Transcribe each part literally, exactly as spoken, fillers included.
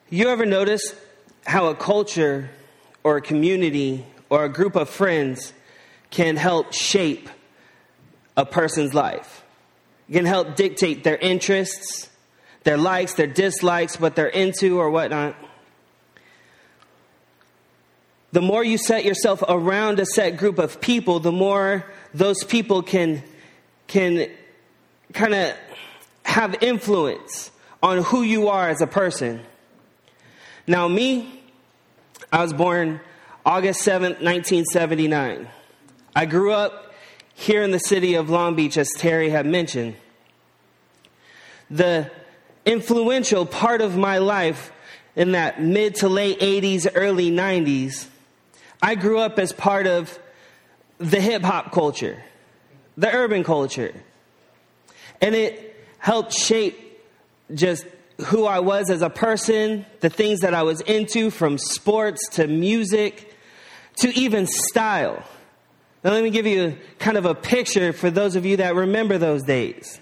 You ever notice how a culture or a community or a group of friends can help shape a person's life? It can help dictate their interests, their likes, their dislikes, what they're into or whatnot. The more you set yourself around a set group of people, the more those people can, can kind of have influence on who you are as a person. Now, me, I was born August seventh, nineteen seventy-nine. I grew up here in the city of Long Beach, as Terry had mentioned. The influential part of my life in that mid to late eighties, early nineties, I grew up as part of the hip-hop culture, the urban culture. And it helped shape just who I was as a person, the things that I was into, from sports to music to even style. Now let me give you kind of a picture for those of you that remember those days.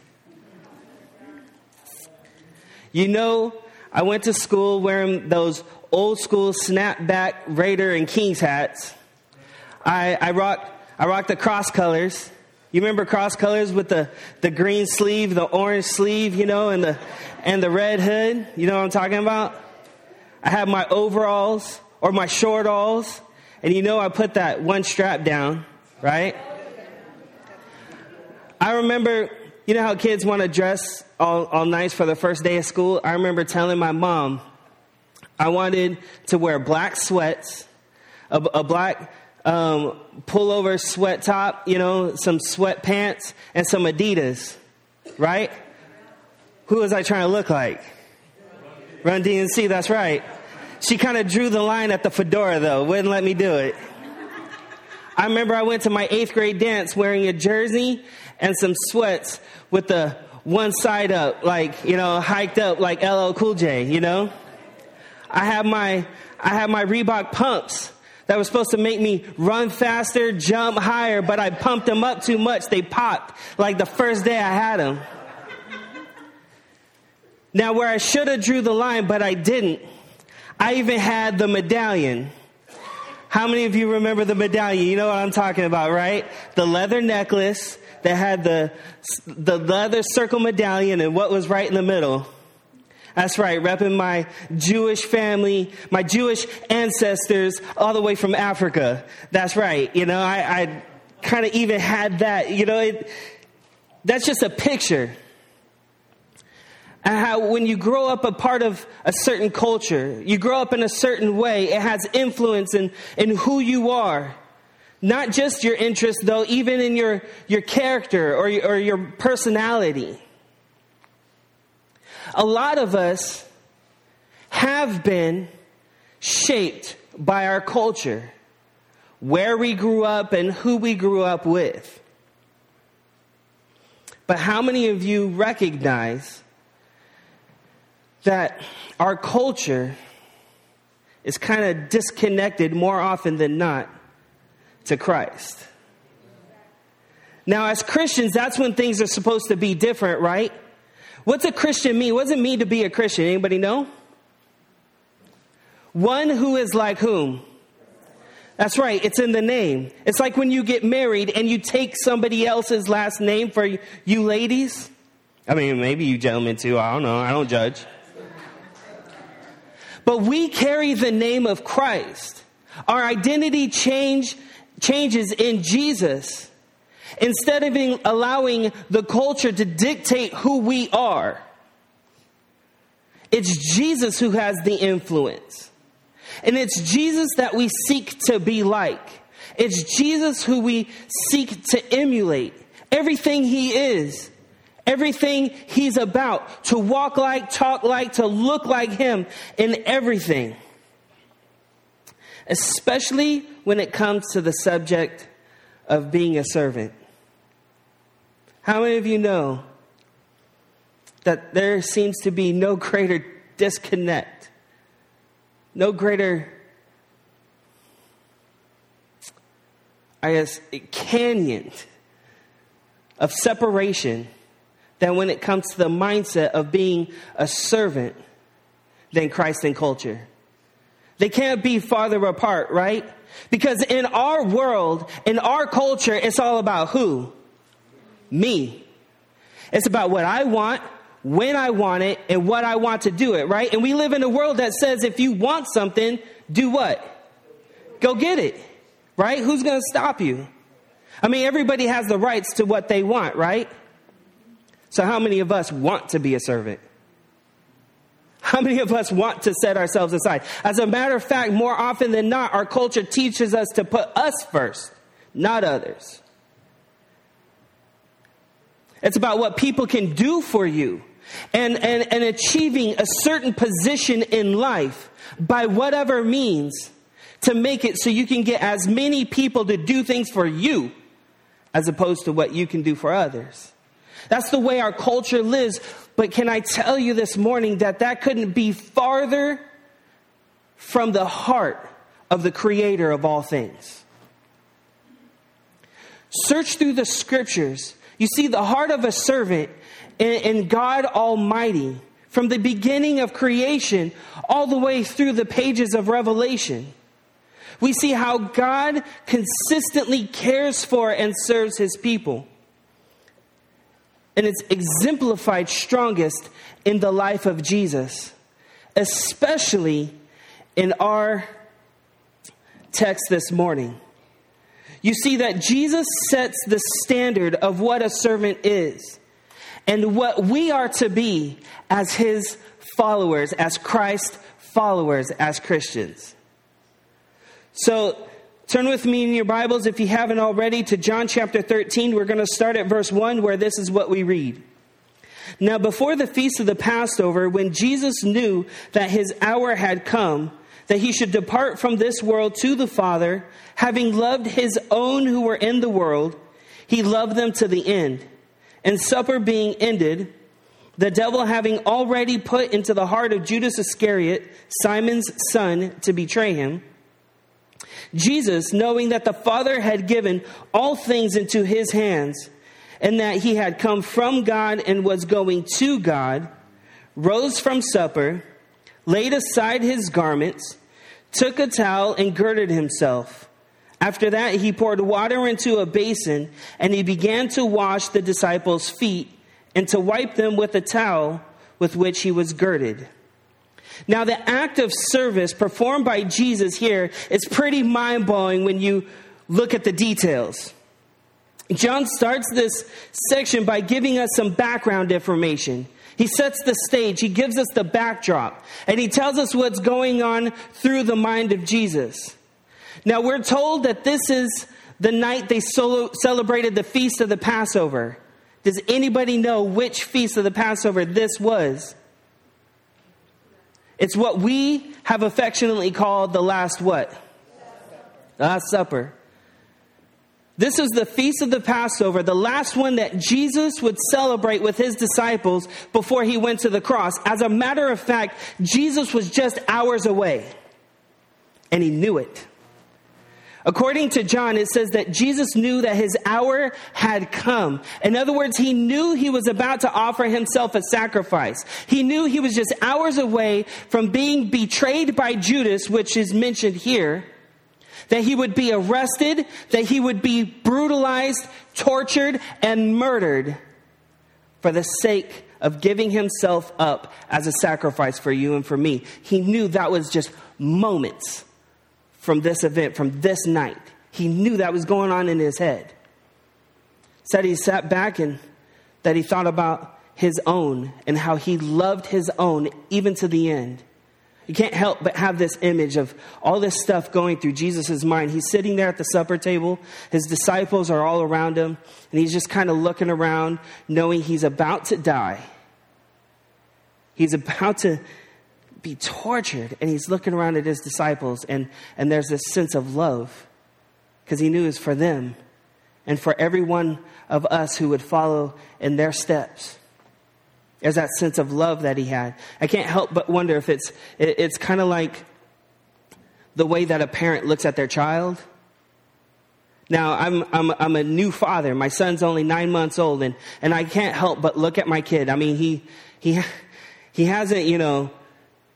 You know, I went to school wearing those old school snapback Raider and Kings hats. I, I rocked I rocked the cross colors. You remember cross colors with the, the green sleeve, the orange sleeve, you know, and the and the red hood? You know what I'm talking about? I had my overalls or my short-alls, and you know I put that one strap down, right? I remember, you know how kids want to dress all, all nice for the first day of school? I remember telling my mom I wanted to wear black sweats, a, a black um, pullover sweat top, you know, some sweatpants, and some Adidas, right? Who was I trying to look like? Run D M C, that's right. She kind of drew the line at the fedora, though. Wouldn't let me do it. I remember I went to my eighth grade dance wearing a jersey and some sweats with the one side up, like, you know, hiked up like L L Cool J, you know? I had my I had my Reebok pumps that was supposed to make me run faster, jump higher, but I pumped them up too much. They popped like the first day I had them. Now, where I should have drew the line, but I didn't, I even had the medallion. How many of you remember the medallion? You know what I'm talking about, right? The leather necklace that had the the leather circle medallion and what was right in the middle. That's right, repping my Jewish family, my Jewish ancestors all the way from Africa. That's right. You know, I, I kind of even had that. You know, it, that's just a picture. And how when you grow up a part of a certain culture, you grow up in a certain way, it has influence in, in who you are. Not just your interests, though, even in your, your character or your, or your personality. A lot of us have been shaped by our culture, where we grew up and who we grew up with. But how many of you recognize that our culture is kind of disconnected more often than not to Christ? Now, as Christians, that's when things are supposed to be different, right? What's a Christian mean? What does it mean to be a Christian? Anybody know? One who is like whom? That's right. It's in the name. It's like when you get married and you take somebody else's last name for you ladies. I mean, maybe you gentlemen too. I don't know. I don't judge. But we carry the name of Christ. Our identity change changes in Jesus. Instead of being, allowing the culture to dictate who we are, it's Jesus who has the influence. And it's Jesus that we seek to be like. It's Jesus who we seek to emulate. Everything he is, everything he's about, to walk like, talk like, to look like him in everything. Especially when it comes to the subject of being a servant. How many of you know that there seems to be no greater disconnect, no greater, I guess, canyon of separation than when it comes to the mindset of being a servant than Christ and culture. They can't be farther apart, right? Because in our world, in our culture, it's all about who? Me. It's about what I want, when I want it, and what I want to do it, right? And we live in a world that says if you want something, do what? Go get it, right? Who's going to stop you? I mean, everybody has the rights to what they want, right? So how many of us want to be a servant? How many of us want to set ourselves aside? As a matter of fact, more often than not, our culture teaches us to put us first, not others. It's about what people can do for you and, and, and achieving a certain position in life by whatever means to make it so you can get as many people to do things for you as opposed to what you can do for others. That's the way our culture lives. But can I tell you this morning that that couldn't be farther from the heart of the creator of all things. Search through the scriptures. You see the heart of a servant in, in God Almighty from the beginning of creation all the way through the pages of Revelation. We see how God consistently cares for and serves his people. And it's exemplified strongest in the life of Jesus, especially in our text this morning. You see that Jesus sets the standard of what a servant is and what we are to be as his followers, as Christ followers, as Christians. So turn with me in your Bibles, if you haven't already, to John chapter thirteen. We're going to start at verse one, where this is what we read. Now, before the feast of the Passover, when Jesus knew that his hour had come, that he should depart from this world to the Father, having loved his own who were in the world, he loved them to the end. And supper being ended, the devil having already put into the heart of Judas Iscariot, Simon's son, to betray him, Jesus, knowing that the Father had given all things into his hands, and that he had come from God and was going to God, rose from supper, laid aside his garments, took a towel and girded himself. After that, he poured water into a basin, and he began to wash the disciples' feet and to wipe them with a towel with which he was girded. Now, the act of service performed by Jesus here is pretty mind-blowing when you look at the details. John starts this section by giving us some background information. He sets the stage, he gives us the backdrop, and he tells us what's going on through the mind of Jesus. Now, we're told that this is the night they solo- celebrated the Feast of the Passover. Does anybody know which Feast of the Passover this was? It's what we have affectionately called the last what? The Last Supper. This is the Feast of the Passover, the last one that Jesus would celebrate with his disciples before he went to the cross. As a matter of fact, Jesus was just hours away, and he knew it. According to John, it says that Jesus knew that his hour had come. In other words, he knew he was about to offer himself a sacrifice. He knew he was just hours away from being betrayed by Judas, which is mentioned here, that he would be arrested, that he would be brutalized, tortured, and murdered for the sake of giving himself up as a sacrifice for you and for me. He knew that was just moments from this event, from this night. He knew that was going on in his head. Said he sat back and that he thought about his own and how he loved his own even to the end. You can't help but have this image of all this stuff going through Jesus' mind. He's sitting there at the supper table. His disciples are all around him, and he's just kind of looking around, knowing he's about to die. He's about to be tortured, and he's looking around at his disciples, and, and there's this sense of love, because he knew it was for them and for every one of us who would follow in their steps. There's that sense of love that he had. I can't help but wonder if it's it, it's kind of like the way that a parent looks at their child. Now, I'm I'm I'm a new father. My son's only nine months old, and, and I can't help but look at my kid. I mean, he he he hasn't, you know,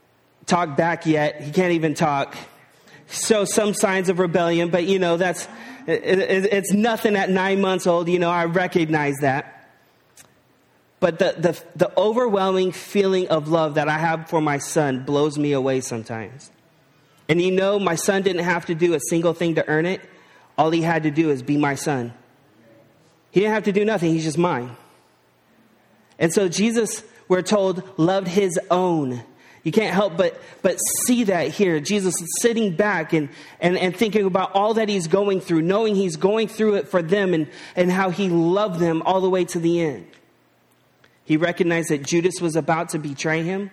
talk back yet. He can't even talk. Show some signs of rebellion, but you know, that's, it, it, it's nothing at nine months old. You know, I recognize that. But the, the, the overwhelming feeling of love that I have for my son blows me away sometimes. And you know, my son didn't have to do a single thing to earn it. All he had to do is be my son. He didn't have to do nothing. He's just mine. And so Jesus, we're told, loved his own. You can't help but but see that here. Jesus is sitting back and, and, and thinking about all that he's going through, knowing he's going through it for them and, and how he loved them all the way to the end. He recognized that Judas was about to betray him.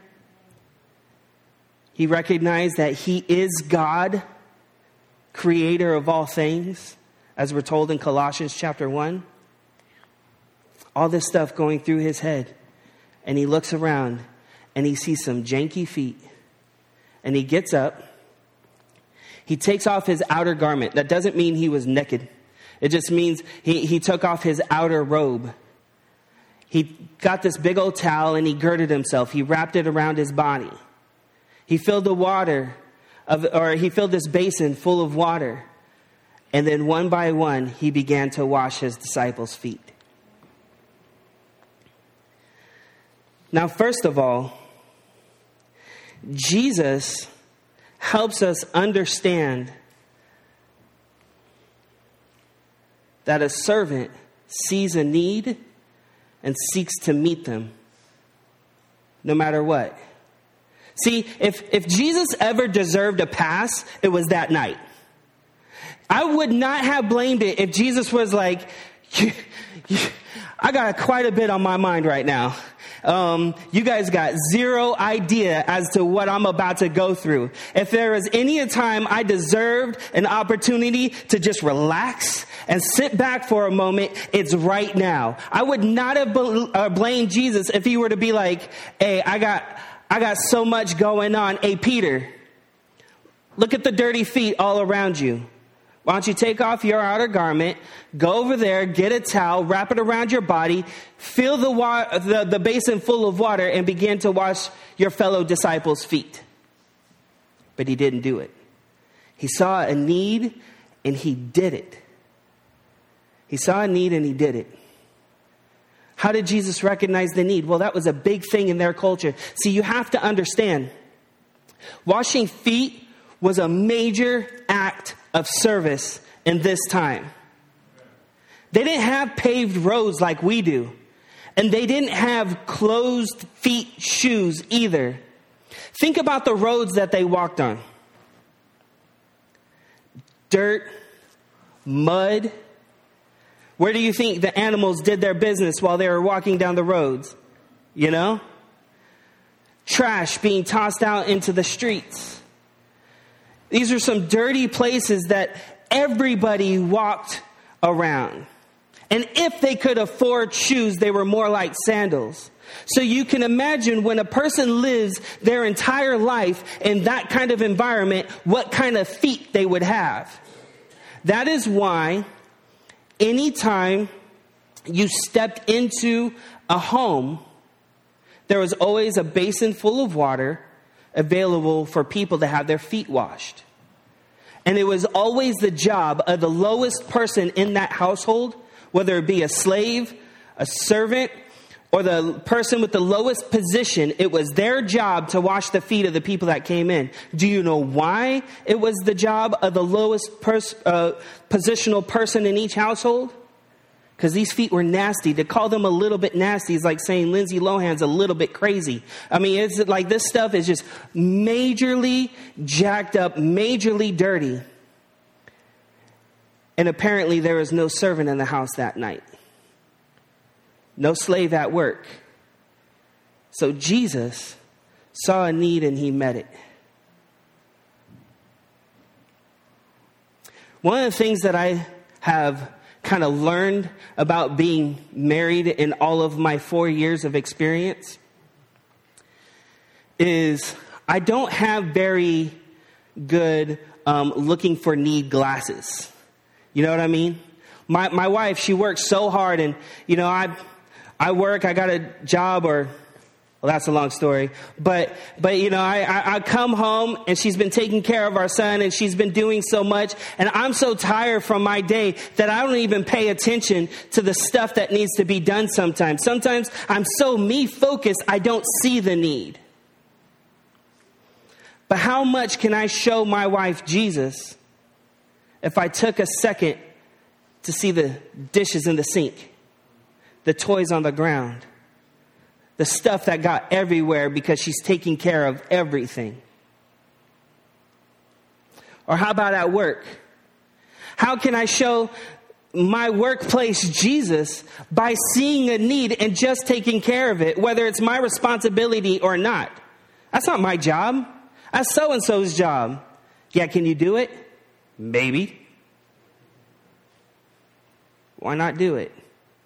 He recognized that he is God, creator of all things, as we're told in Colossians chapter one. All this stuff going through his head. And he looks around and he sees some janky feet. And he gets up. He takes off his outer garment. That doesn't mean he was naked. It just means he, he took off his outer robe. He got this big old towel and he girded himself. He wrapped it around his body. He filled the water, of, or he filled this basin full of water. And then one by one, he began to wash his disciples' feet. Now, first of all, Jesus helps us understand that a servant sees a need and seeks to meet them no matter what. See, if, if Jesus ever deserved a pass, it was that night. I would not have blamed it if Jesus was like, I got quite a bit on my mind right now. Um, you guys got zero idea as to what I'm about to go through. If there was any time I deserved an opportunity to just relax and sit back for a moment, it's right now. I would not have bl- uh, blamed Jesus if he were to be like, hey, I got, I got so much going on. Hey, Peter, look at the dirty feet all around you. Why don't you take off your outer garment, go over there, get a towel, wrap it around your body, fill the, wa- the, the basin full of water, and begin to wash your fellow disciples' feet. But he didn't do it. He saw a need, and he did it. He saw a need, and he did it. How did Jesus recognize the need? Well, that was a big thing in their culture. See, you have to understand, washing feet was a major act of service in this time. They didn't have paved roads like we do. And they didn't have closed feet shoes either. Think about the roads that they walked on. Dirt, mud. Where do you think the animals did their business while they were walking down the roads? You know? Trash being tossed out into the streets. These are some dirty places that everybody walked around. And if they could afford shoes, they were more like sandals. So you can imagine when a person lives their entire life in that kind of environment, what kind of feet they would have. That is why anytime you stepped into a home, there was always a basin full of water available for people to have their feet washed. And it was always the job of the lowest person in that household, whether it be a slave, a servant, or the person with the lowest position. It was their job to wash the feet of the people that came in. Do you know why it was the job of the lowest pers- uh, positional person in each household? Because these feet were nasty. To call them a little bit nasty is like saying Lindsay Lohan's a little bit crazy. I mean, it's like this stuff is just majorly jacked up, majorly dirty. And apparently there was no servant in the house that night. No slave at work. So Jesus saw a need and he met it. One of the things that I have kind of learned about being married in all of my four years of experience is I don't have very good um, looking for need glasses. You know what I mean? My my wife, she works so hard, and you know I I work, I got a job, or Well, that's a long story. But, but you know, I, I, I come home and she's been taking care of our son and she's been doing so much. And I'm so tired from my day that I don't even pay attention to the stuff that needs to be done sometimes. Sometimes I'm so me focused, I don't see the need. But how much can I show my wife Jesus if I took a second to see the dishes in the sink, the toys on the ground, the stuff that got everywhere because she's taking care of everything? Or how about at work? How can I show my workplace Jesus by seeing a need and just taking care of it, whether it's my responsibility or not? That's not my job. That's so-and-so's job. Yeah, can you do it? Maybe. Why not do it?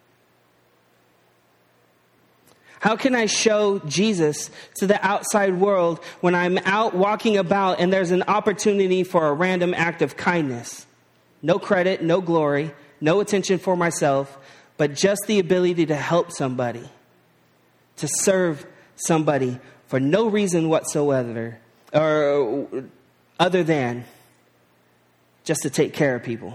How can I show Jesus to the outside world when I'm out walking about and there's an opportunity for a random act of kindness? No credit, no glory, no attention for myself, but just the ability to help somebody, to serve somebody for no reason whatsoever, or other than just to take care of people.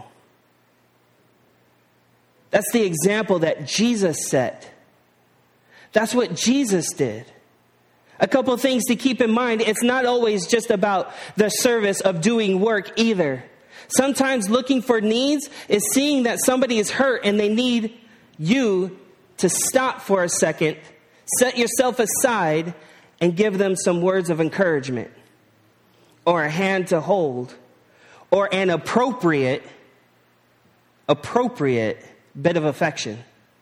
That's the example that Jesus set. That's what Jesus did. A couple of things to keep in mind. It's not always just about the service of doing work either. Sometimes looking for needs is seeing that somebody is hurt and they need you to stop for a second, set yourself aside, and give them some words of encouragement, or a hand to hold, or an appropriate, appropriate bit of affection.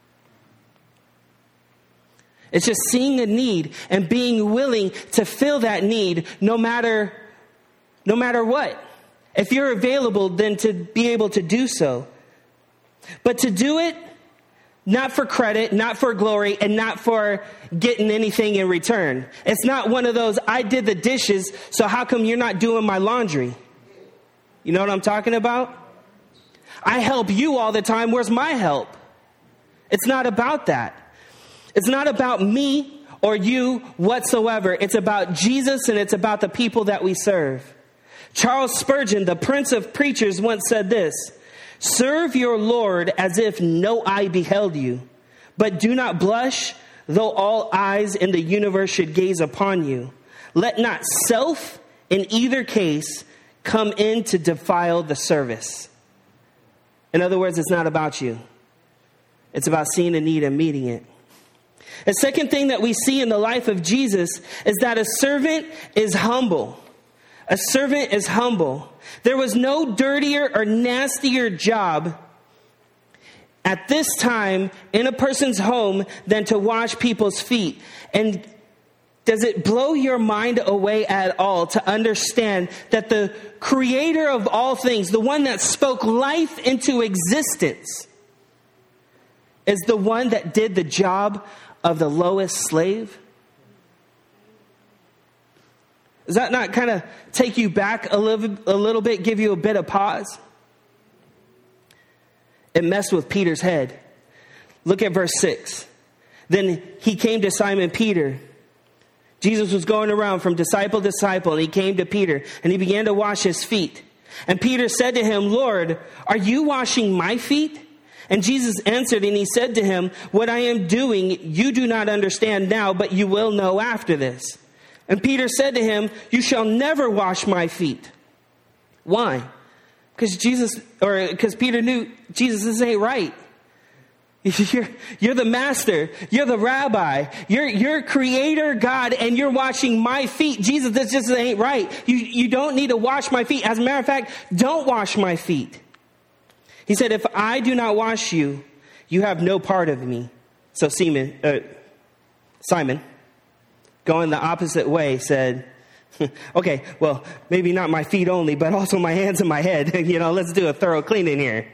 It's just seeing a need and being willing to fill that need no matter, no matter what. If you're available, then to be able to do so. But to do it, not for credit, not for glory, and not for getting anything in return. It's not one of those, I did the dishes, so how come you're not doing my laundry? You know what I'm talking about? I help you all the time, where's my help? It's not about that. It's not about me or you whatsoever. It's about Jesus and it's about the people that we serve. Charles Spurgeon, the Prince of Preachers, once said this: serve your Lord as if no eye beheld you, but do not blush, though all eyes in the universe should gaze upon you. Let not self, in either case, come in to defile the service. In other words, it's not about you. It's about seeing a need and meeting it. The second thing that we see in the life of Jesus is that a servant is humble. A servant is humble. There was no dirtier or nastier job at this time in a person's home than to wash people's feet. And does it blow your mind away at all to understand that the creator of all things, the one that spoke life into existence, is the one that did the job of the lowest slave? Does that not kind of take you back a little, a little bit, give you a bit of pause? It messed with Peter's head. Look at verse six. Then he came to Simon Peter. Jesus was going around from disciple to disciple, and he came to Peter, and he began to wash his feet. And Peter said to him, Lord, are you washing my feet? And Jesus answered, and he said to him, what I am doing, you do not understand now, but you will know after this. And Peter said to him, you shall never wash my feet. Why? Because Jesus, or because Peter knew, Jesus, this ain't right. You're, you're the master. You're the rabbi. You're, you're creator God, and you're washing my feet. Jesus, this just ain't right. You, you don't need to wash my feet. As a matter of fact, don't wash my feet. He said, if I do not wash you, you have no part of me. So Simon, uh, Simon, going the opposite way, said, okay, well, maybe not my feet only, but also my hands and my head. You know, let's do a thorough cleaning here.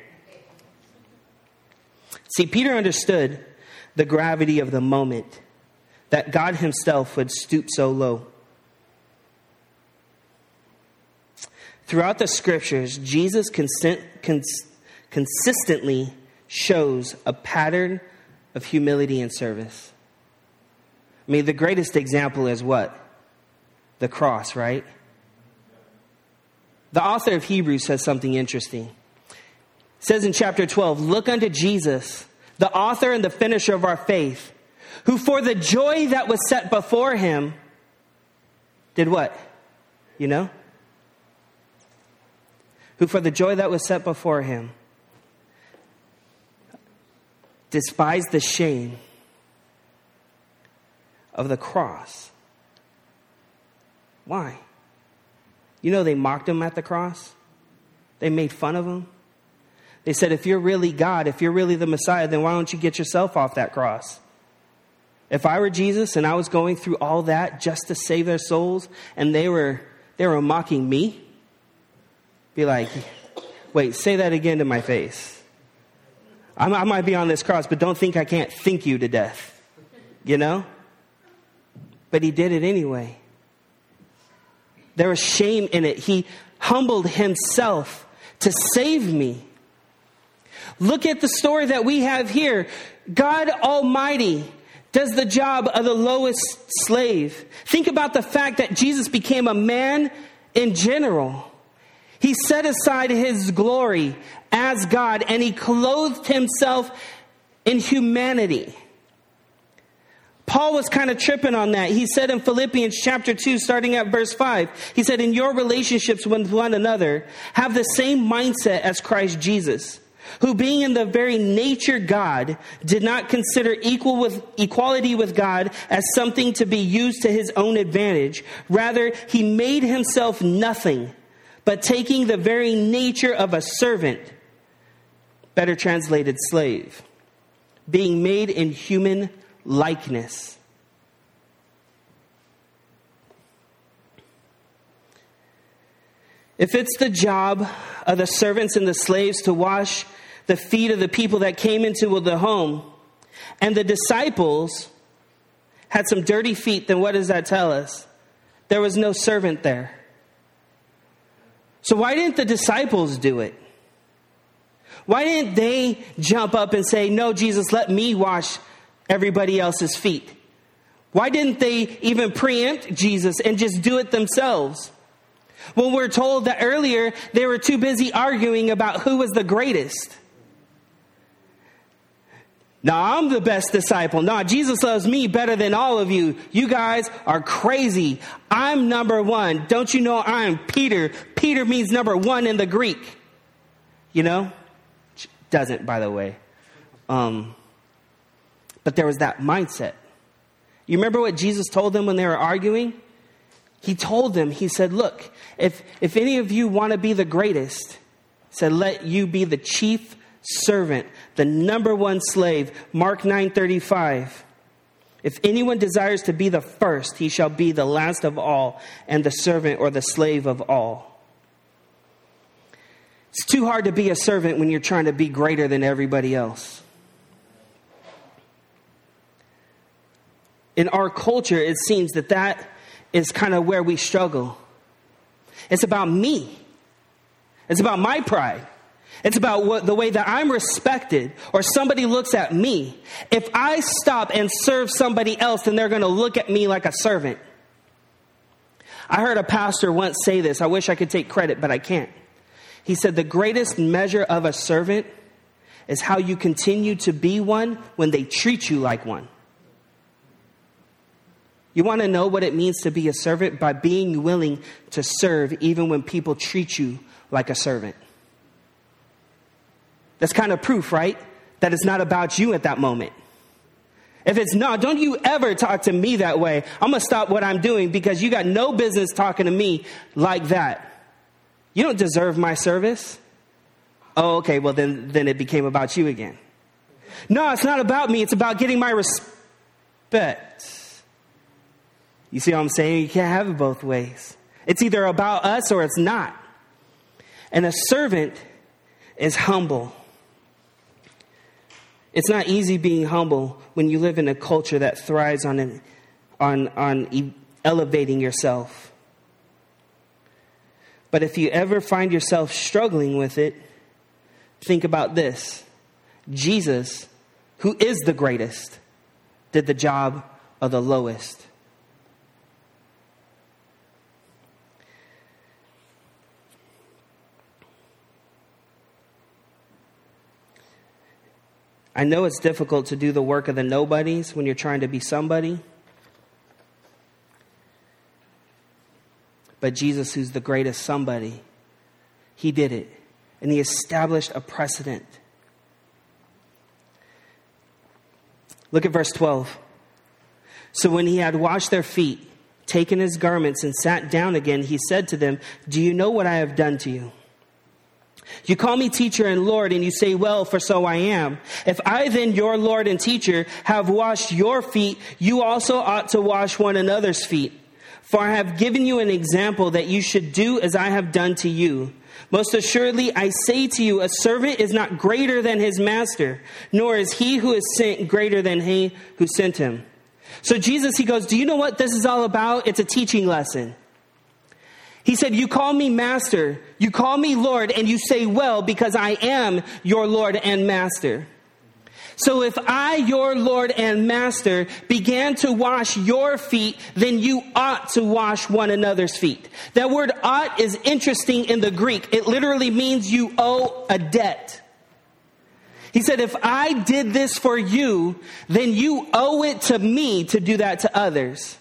See, Peter understood the gravity of the moment, that God himself would stoop so low. Throughout the scriptures, Jesus consent, cons- consistently shows a pattern of humility and service. I mean, the greatest example is what? The cross, right? The author of Hebrews says something interesting. It says in chapter twelve, look unto Jesus, the author and the finisher of our faith, who for the joy that was set before him, did what? You know? Who for the joy that was set before him, despised the shame of the cross. Why? You know they mocked him at the cross. They made fun of him. They said, if you're really God, if you're really the Messiah, then why don't you get yourself off that cross? If I were Jesus and I was going through all that just to save their souls, and they were they were mocking me, be like, wait, say that again to my face. I, I might be on this cross, but don't think I can't think you to death. You know? But he did it anyway. There was shame in it. He humbled himself to save me. Look at the story that we have here. God Almighty does the job of the lowest slave. Think about the fact that Jesus became a man in general. He set aside his glory as God and he clothed himself in humanity. Paul was kind of tripping on that. He said in Philippians chapter two, starting at verse five, he said, in your relationships with one another, have the same mindset as Christ Jesus, who being in the very nature God, did not consider equal with equality with God as something to be used to his own advantage. Rather, he made himself nothing, but taking the very nature of a servant, better translated slave, being made in human likeness. If it's the job of the servants and the slaves to wash the feet of the people that came into the home, and the disciples had some dirty feet, then what does that tell us? There was no servant there. So why didn't the disciples do it? Why didn't they jump up and say, no, Jesus, let me wash everybody else's feet? Why didn't they even preempt Jesus and just do it themselves? Well, we're told that earlier they were too busy arguing about who was the greatest. Now, I'm the best disciple. No, Jesus loves me better than all of you. You guys are crazy. I'm number one. Don't you know I'm Peter? Peter means number one in the Greek. You know? Doesn't, by the way. Um, but there was that mindset. You remember what Jesus told them when they were arguing? He told them, he said, look, if, if any of you want to be the greatest, he said, let you be the chief servant, the number one slave. Mark nine thirty-five. If anyone desires to be the first, he shall be the last of all and the servant or the slave of all. It's too hard to be a servant when you're trying to be greater than everybody else. In our culture, it seems that that is kind of where we struggle. It's about me. It's about my pride. It's about what, the way that I'm respected or somebody looks at me. If I stop and serve somebody else, then they're going to look at me like a servant. I heard a pastor once say this. I wish I could take credit, but I can't. He said, the greatest measure of a servant is how you continue to be one when they treat you like one. You want to know what it means to be a servant? By being willing to serve even when people treat you like a servant. That's kind of proof, right? That it's not about you at that moment. If it's not, don't you ever talk to me that way. I'm going to stop what I'm doing because you got no business talking to me like that. You don't deserve my service. Oh, okay, well then, then it became about you again. No, it's not about me. It's about getting my respect. You see what I'm saying? You can't have it both ways. It's either about us or it's not. And a servant is humble. It's not easy being humble when you live in a culture that thrives on an, on on elevating yourself. But if you ever find yourself struggling with it, think about this. Jesus, who is the greatest, did the job of the lowest. I know it's difficult to do the work of the nobodies when you're trying to be somebody. But Jesus, who's the greatest somebody, he did it. And he established a precedent. Look at verse twelve. So when he had washed their feet, taken his garments, and sat down again, he said to them, do you know what I have done to you? You call me teacher and Lord, and you say, well, for so I am. If I then, your Lord and teacher, have washed your feet, you also ought to wash one another's feet. For I have given you an example that you should do as I have done to you. Most assuredly, I say to you, a servant is not greater than his master, nor is he who is sent greater than he who sent him. So Jesus, he goes, do you know what this is all about? It's a teaching lesson. He said, you call me master, you call me Lord, and you say, well, because I am your Lord and master. So if I, your Lord and master, began to wash your feet, then you ought to wash one another's feet. That word ought is interesting in the Greek. It literally means you owe a debt. He said, if I did this for you, then you owe it to me to do that to others.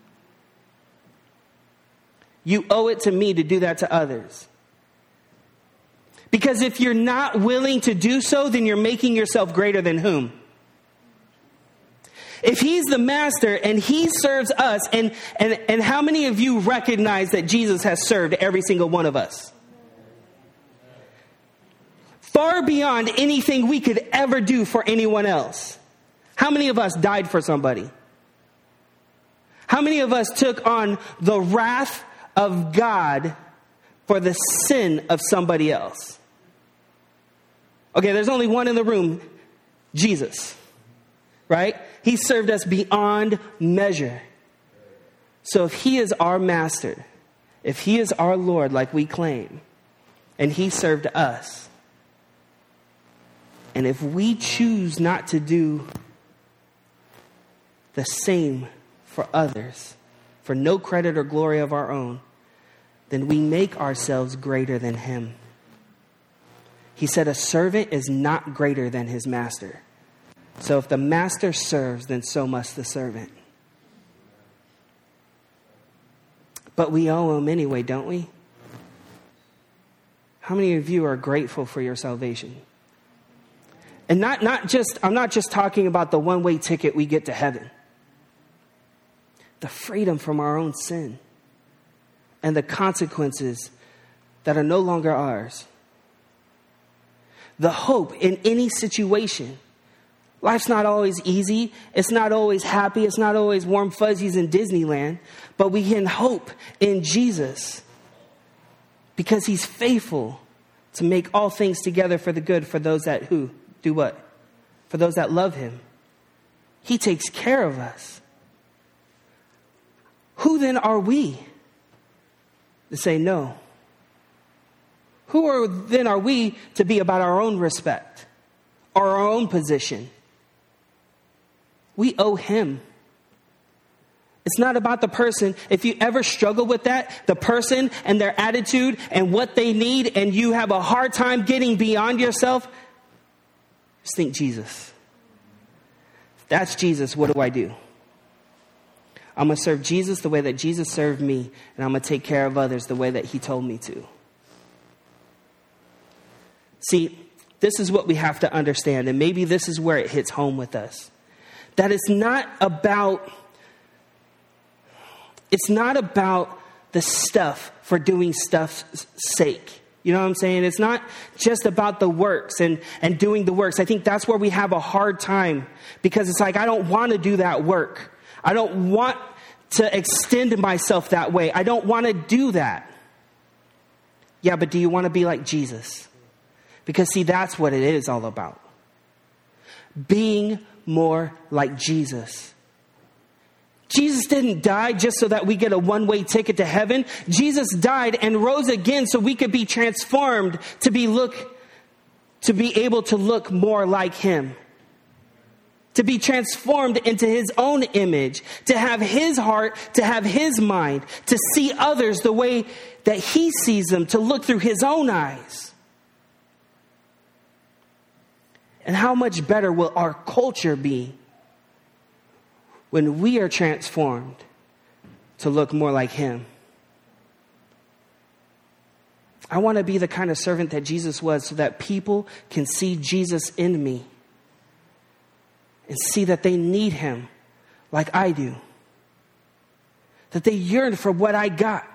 You owe it to me to do that to others. Because if you're not willing to do so, then you're making yourself greater than whom? If he's the master and he serves us, and, and, and how many of you recognize that Jesus has served every single one of us? Far beyond anything we could ever do for anyone else. How many of us died for somebody? How many of us took on the wrath of God for the sin of somebody else? Okay, there's only one in the room, Jesus, right? He served us beyond measure. So if he is our master, if he is our Lord like we claim, and he served us, and if we choose not to do the same for others, for no credit or glory of our own, then we make ourselves greater than him. He said a servant is not greater than his master. So if the master serves, then so must the servant. But we owe him anyway, don't we? How many of you are grateful for your salvation? And not, not just, I'm not just talking about the one-way ticket we get to heaven. The freedom from our own sin and the consequences that are no longer ours. The hope in any situation. Life's not always easy. It's not always happy. It's not always warm fuzzies in Disneyland. But we can hope in Jesus because he's faithful to make all things together for the good for those that who? Do what? For those that love him. He takes care of us. Who then are we to say no? Who are, then are we to be about our own respect or our own position? We owe him. It's not about the person. If you ever struggle with that, the person and their attitude and what they need, and you have a hard time getting beyond yourself, just think Jesus. If that's Jesus, what do I do? I'm going to serve Jesus the way that Jesus served me, and I'm going to take care of others the way that he told me to. See, this is what we have to understand, and maybe this is where it hits home with us. That it's not about, it's not about the stuff for doing stuff's sake. You know what I'm saying? It's not just about the works and, and doing the works. I think that's where we have a hard time, because it's like, I don't want to do that work. I don't want to extend myself that way. I don't want to do that. Yeah, but do you want to be like Jesus? Because see, that's what it is all about. Being more like Jesus. Jesus didn't die just so that we get a one-way ticket to heaven. Jesus died and rose again so we could be transformed to be look, to be able to look more like him. to be transformed into his own image, to have his heart, to have his mind, to see others the way that he sees them, to look through his own eyes. And how much better will our culture be when we are transformed to look more like him? I want to be the kind of servant that Jesus was so that people can see Jesus in me and see that they need him like I do. That they yearn for what I got.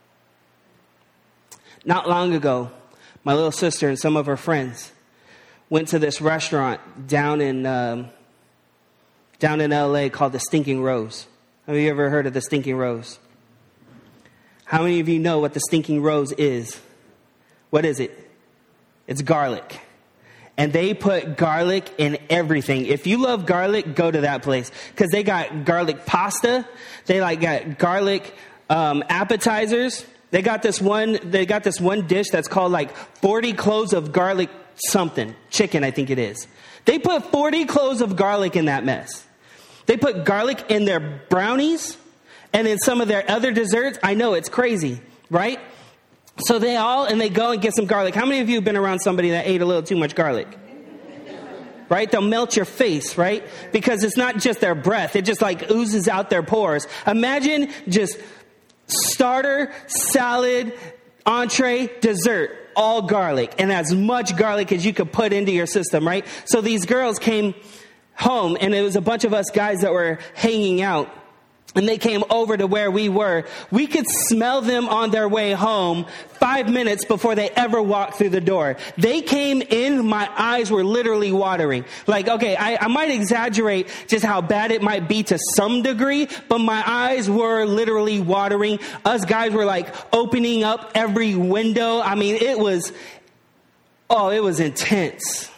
Not long ago, my little sister and some of her friends went to this restaurant down in um, down in L A called the Stinking Rose. Have you ever heard of the Stinking Rose? How many of you know what the Stinking Rose is? What is it? It's garlic. And they put garlic in everything. If you love garlic, go to that place. Because they got garlic pasta. They like got garlic um, appetizers. They got this one, they got this one dish that's called like forty cloves of garlic something. Chicken, I think it is. They put forty cloves of garlic in that mess. They put garlic in their brownies and in some of their other desserts. I know, it's crazy, right? So they all, and they go and get some garlic. How many of you have been around somebody that ate a little too much garlic? Right? They'll melt your face, right? Because it's not just their breath. It just like oozes out their pores. Imagine just starter, salad, entree, dessert, all garlic. And as much garlic as you could put into your system, right? So these girls came home, and it was a bunch of us guys that were hanging out. And they came over to where we were. We could smell them on their way home five minutes before they ever walked through the door. They came in, my eyes were literally watering. Like, okay, I, I might exaggerate just how bad it might be to some degree, but my eyes were literally watering. Us guys were like opening up every window. I mean, it was, oh, it was intense.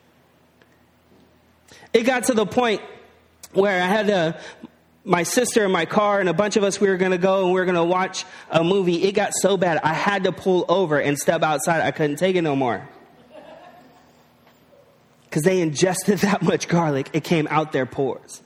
It got to the point where I had to... my sister in my car and a bunch of us, we were going to go and we were going to watch a movie. It got so bad, I had to pull over and step outside. I couldn't take it no more. Because they ingested that much garlic, it came out their pores.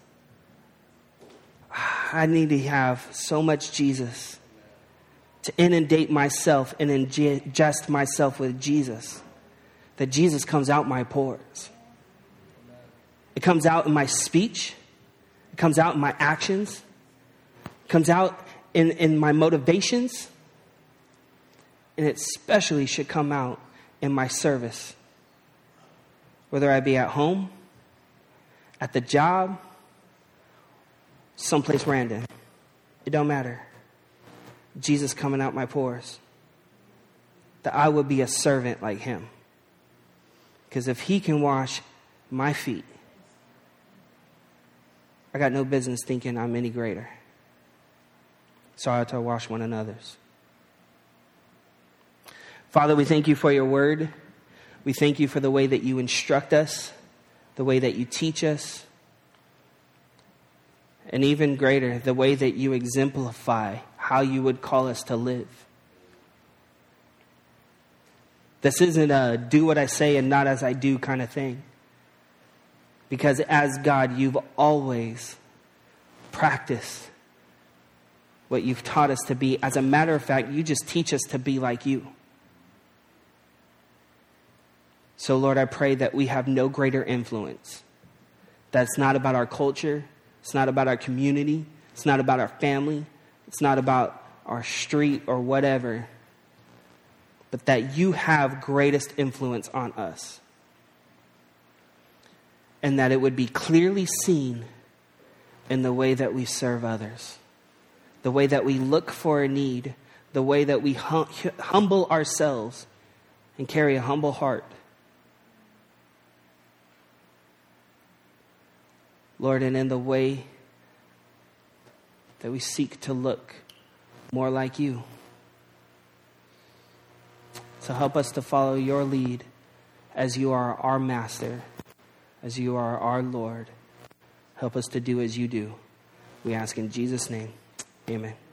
I need to have so much Jesus to inundate myself and ingest myself with Jesus, that Jesus comes out my pores. It comes out in my speech. It comes out in my actions. It comes out in, in my motivations. And it especially should come out in my service. Whether I be at home, at the job, someplace random. It don't matter. Jesus coming out my pores. That I would be a servant like him. Because if he can wash my feet, I got no business thinking I'm any greater. So I ought to wash one another's. Father, we thank you for your word. We thank you for the way that you instruct us, the way that you teach us, and even greater, the way that you exemplify how you would call us to live. This isn't a do what I say and not as I do kind of thing. Because as God, you've always practiced what you've taught us to be. As a matter of fact, you just teach us to be like you. So, Lord, I pray that we have no greater influence. That's not about our culture. It's not about our community. It's not about our family. It's not about our street or whatever. But that you have greatest influence on us. And that it would be clearly seen in the way that we serve others. The way that we look for a need. The way that we hum- humble ourselves and carry a humble heart. Lord, and in the way that we seek to look more like you. So help us to follow your lead as you are our master. As you are our Lord, help us to do as you do. We ask in Jesus' name, amen.